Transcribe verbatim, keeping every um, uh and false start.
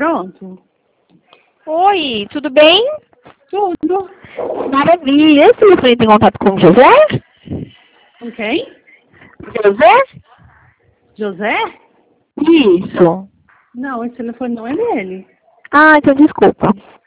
Pronto. Oi, tudo bem? Tudo. Maravilha. Esse telefone tem contato com o José? Com quem? José? José? Isso. Não, esse telefone não é dele. Ah, então desculpa.